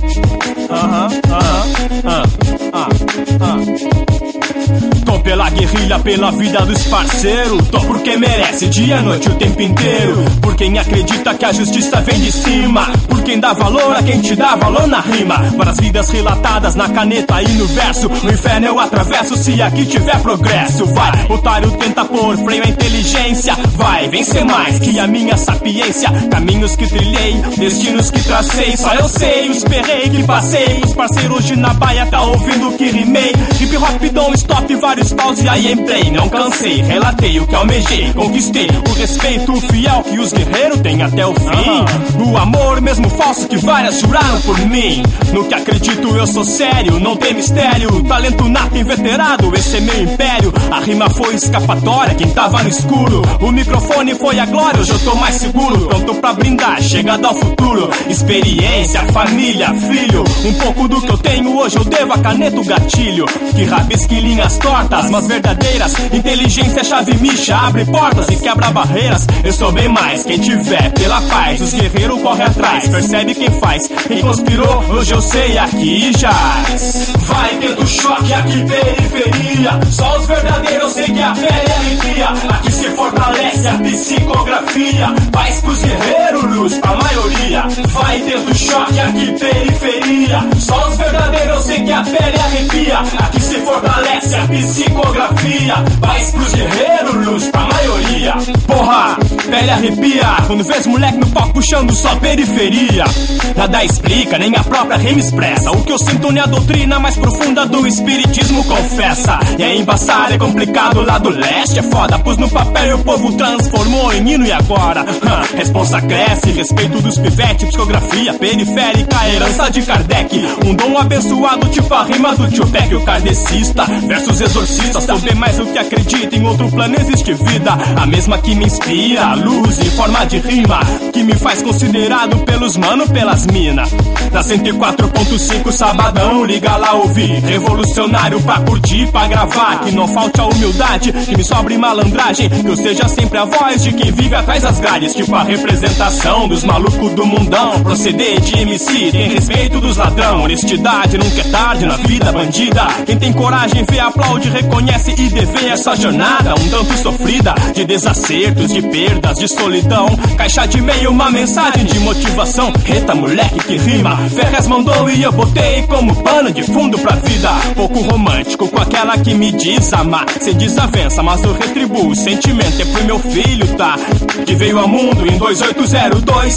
Tô pela guerrilha, pela vida dos parceiros. Tô porque merece, dia e noite, o tempo inteiro. Por quem acredita que a justiça vem de cima. Por quem dá valor a quem te dá valor na rima. Várias vidas relatadas na caneta e no verso. No inferno eu atravesso se aqui tiver progresso. Vai, otário tenta pôr freio à inteligência. Vai, vencer mais que a minha sapiência. Caminhos que trilhei, destinos que tracei. Só eu sei, os perrei que passei. Os parceiros hoje na baia tá ouvindo que rimei. Hip hop, dom, stop, vários paus e aí em play. Não cansei, relatei o que almejei. Conquistei o respeito fiel que os guerreiros têm até o fim. O amor mesmo falso que várias juraram por mim. No que acredito eu sou sério, não tem mistério. Talento nato inveterado, esse é meu império. A rima foi escapatória, quem tava no escuro. O microfone foi a glória, hoje eu tô mais seguro. Pronto pra brindar, chegada ao futuro. Experiência, família, filho. Um pouco do que eu tenho hoje eu devo a caneta, o gatilho. Que rabisque linhas tortas, mas verdadeiras. Inteligência, chave micha, abre portas e quebra barreiras. Eu sou bem mais, quem tiver pela paz. Os guerreiros correm atrás, percebe quem faz. Quem conspirou, hoje eu sei, aqui jaz. Vai tendo choque, aqui periferia. Só os verdadeiros, eu sei que a pele arrepia. Aqui se fortalece a psicografia. Paz pros guerreiros, luz pra maioria. Vai tendo choque, aqui periferia. Só os verdadeiros, eu sei que a pele arrepia. Aqui se fortalece a psicografia. Paz pros guerreiros, luz pra maioria. Porra, pele arrepia quando vês moleque no palco puxando só periferia. Nada explica, nem a própria rima expressa. O que eu sinto nem a doutrina mais profunda do espiritismo confessa. E é embaçado, é complicado lá do leste. É foda, pus no papel e o povo transformou em hino e agora responsa cresce, respeito dos pivete. Psicografia periférica, herança de Kardec. Um dom abençoado tipo a rima do Tupac. O kardecista versus exorcista. Sou bem mais do que acredita, em outro plano existe vida. A mesma que me inspira, a luz em forma de rima. Que me faz considerado pelos mano, pelas mina. Na 104.5 sabadão, liga lá ouvir. Revolucionário pra curtir, pra gravar. Que não falte a humildade, que me sobre malandragem. Que eu seja sempre a voz de quem vive atrás das grades. Tipo a representação dos malucos do mundão. Proceder de MC, tem respeito dos ladrão. Honestidade nunca é tarde na vida bandida. Quem tem coragem vê, aplaude, reconhece e devê essa jornada um tanto sofrida. De desacertos, de perdas, de solidão. Caixa de e-mail, uma mensagem de motivação. Eita moleque que rima, Ferrez mandou e eu botei como pano de fundo pra vida. Pouco romântico com aquela que me diz amar. Sem desavença, mas eu retribuo. O sentimento é pro meu filho, tá? Que veio ao mundo em 2802,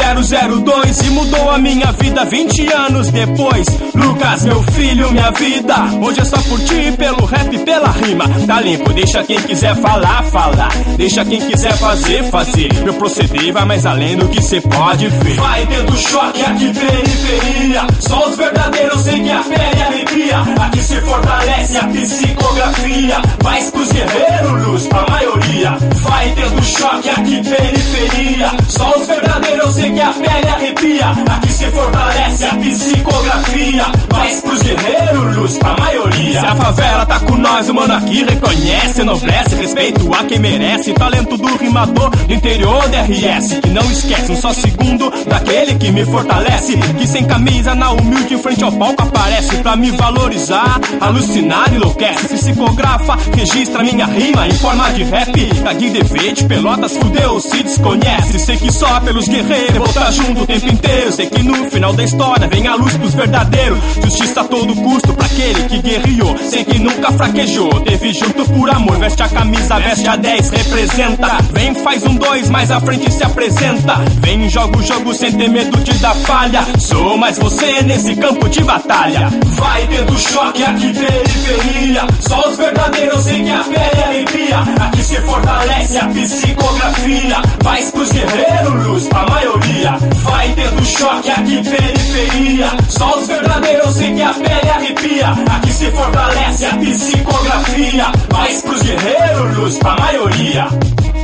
2002 e mudou a minha vida 20 anos depois. Lucas, meu filho, minha vida. Hoje é só por ti, pelo rap, pela rima. Tá limpo, deixa quem quiser falar, falar. Deixa quem quiser fazer, fazer. Meu proceder vai mais além do que cê pode ver. Vai tendo choque, aqui periferia. Só os verdadeiros sei que a pele arrepia. Aqui se fortalece a psicografia. Paz pros guerreiros, luz pra maioria. Vai tendo choque, aqui periferia. Só os verdadeiros sei que a pele arrepia. Aqui se fortalece a psicografia. Paz pros guerreiros, luz pra maioria. Se a favela tá com nós, o mano aqui reconhece, enobrece, respeito a quem merece. Talento do rimador do interior da RS. Que não esquece um só segundo daquele que me fortalece. Que sem camisa na humilde em frente ao palco aparece. Pra me valorizar, alucinar, enlouquece. Psicografa, registra minha rima em forma de rap. Caguei DV de Pelotas, fudeu, se desconhece. Sei que só pelos guerreiros vou estar junto o tempo inteiro. Sei que no final da história vem a luz pros verdadeiros. Justiça a todo custo pra aquele que guerreou. Sei que nunca fraquejou, teve junto por amor. Veste a camisa, veste a 10, representa. Vem, faz um 2, mais à frente se apresenta. Vem, joga o jogo sem ter medo de dar falha. Sou mais você nesse campo de batalha. Vai tendo choque, aqui periferia. Só os verdadeiros sei que a pele arrepia. Aqui se fortalece a psicografia. Paz pros guerreiros, luz pra maioria. Vai tendo choque, aqui periferia. Só os verdadeiros sei que a pele arrepia. Aqui se fortalece a psicografia. Paz pros guerreiros, luz pra maioria.